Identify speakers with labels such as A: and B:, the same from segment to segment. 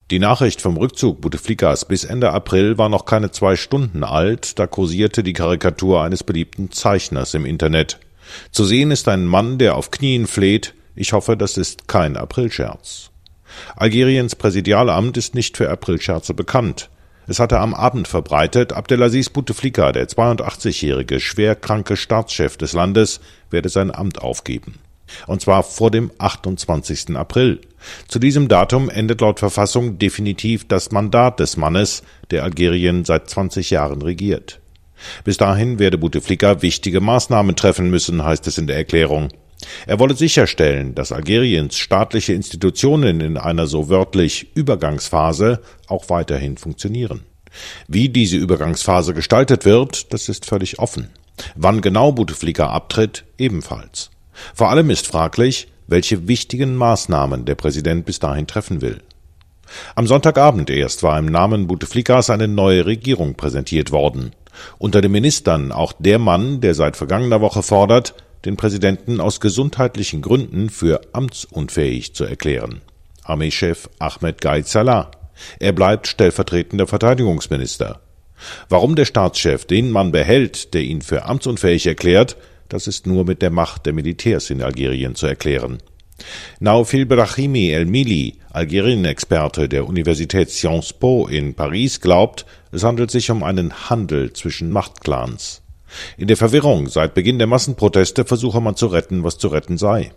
A: Die Nachricht vom Rückzug Bouteflikas bis Ende April war noch keine 2 Stunden alt, da kursierte die Karikatur eines beliebten Zeichners im Internet. Zu sehen ist ein Mann, der auf Knien fleht: Ich hoffe, das ist kein Aprilscherz. Algeriens Präsidialamt ist nicht für Aprilscherze bekannt. Es hatte am Abend verbreitet, Abdelaziz Bouteflika, der 82-jährige, schwerkranke Staatschef des Landes, werde sein Amt aufgeben. Und zwar vor dem 28. April. Zu diesem Datum endet laut Verfassung definitiv das Mandat des Mannes, der Algerien seit 20 Jahren regiert. Bis dahin werde Bouteflika wichtige Maßnahmen treffen müssen, heißt es in der Erklärung. Er wolle sicherstellen, dass Algeriens staatliche Institutionen in einer so wörtlich Übergangsphase auch weiterhin funktionieren. Wie diese Übergangsphase gestaltet wird, das ist völlig offen. Wann genau Bouteflika abtritt, ebenfalls. Vor allem ist fraglich, welche wichtigen Maßnahmen der Präsident bis dahin treffen will. Am Sonntagabend erst war im Namen Bouteflikas eine neue Regierung präsentiert worden. Unter den Ministern auch der Mann, der seit vergangener Woche fordert, den Präsidenten aus gesundheitlichen Gründen für amtsunfähig zu erklären. Armeechef Ahmed Gaid Salah. Er bleibt stellvertretender Verteidigungsminister. Warum der Staatschef den Mann behält, der ihn für amtsunfähig erklärt, das ist nur mit der Macht der Militärs in Algerien zu erklären. Naoufiel Brahimi El-Mili, Algerien-Experte der Universität Sciences Po in Paris, glaubt, es handelt sich um einen Handel zwischen Machtclans. In der Verwirrung seit Beginn der Massenproteste versuche man zu retten, was zu retten sei.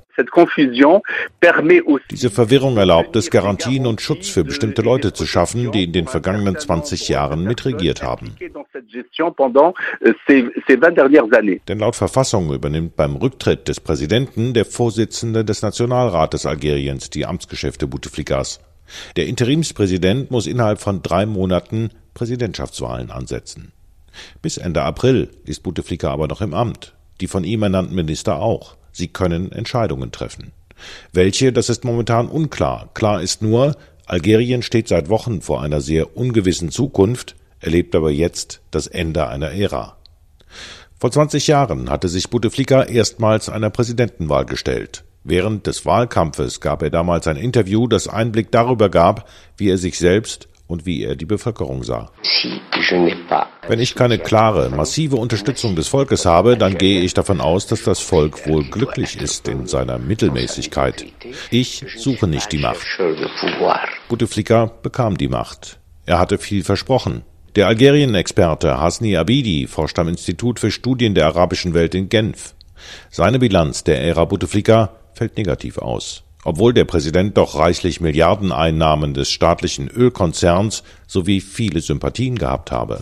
A: Diese Verwirrung erlaubt es, Garantien und Schutz für bestimmte Leute zu schaffen, die in den vergangenen 20 Jahren mitregiert haben. Denn laut Verfassung übernimmt beim Rücktritt des Präsidenten der Vorsitzende des Nationalrates Algeriens die Amtsgeschäfte Bouteflikas. Der Interimspräsident muss innerhalb von 3 Monaten Präsidentschaftswahlen ansetzen. Bis Ende April ist Bouteflika aber noch im Amt, die von ihm ernannten Minister auch. Sie können Entscheidungen treffen. Welche, das ist momentan unklar. Klar ist nur, Algerien steht seit Wochen vor einer sehr ungewissen Zukunft, erlebt aber jetzt das Ende einer Ära. Vor 20 Jahren hatte sich Bouteflika erstmals einer Präsidentenwahl gestellt. Während des Wahlkampfes gab er damals ein Interview, das Einblick darüber gab, wie er sich selbst und wie er die Bevölkerung sah. Wenn ich keine klare, massive Unterstützung des Volkes habe, dann gehe ich davon aus, dass das Volk wohl glücklich ist in seiner Mittelmäßigkeit. Ich suche nicht die Macht. Bouteflika bekam die Macht. Er hatte viel versprochen. Der Algerien-Experte Hasni Abidi forscht am Institut für Studien der arabischen Welt in Genf. Seine Bilanz der Ära Bouteflika fällt negativ aus. Obwohl der Präsident doch reichlich Milliardeneinnahmen des staatlichen Ölkonzerns sowie viele Sympathien gehabt habe.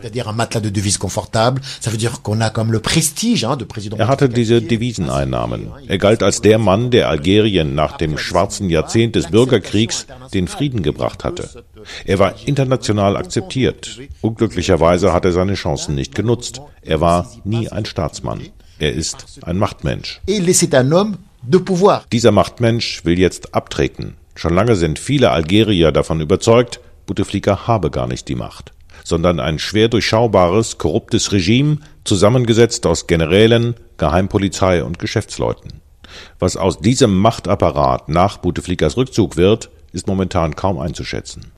A: Er hatte diese Deviseneinnahmen. Er galt als der Mann, der Algerien nach dem schwarzen Jahrzehnt des Bürgerkriegs den Frieden gebracht hatte. Er war international akzeptiert. Unglücklicherweise hat er seine Chancen nicht genutzt. Er war nie ein Staatsmann. Er ist ein Machtmensch. Dieser Machtmensch will jetzt abtreten. Schon lange sind viele Algerier davon überzeugt, Bouteflika habe gar nicht die Macht, sondern ein schwer durchschaubares, korruptes Regime, zusammengesetzt aus Generälen, Geheimpolizei und Geschäftsleuten. Was aus diesem Machtapparat nach Bouteflikas Rückzug wird, ist momentan kaum einzuschätzen.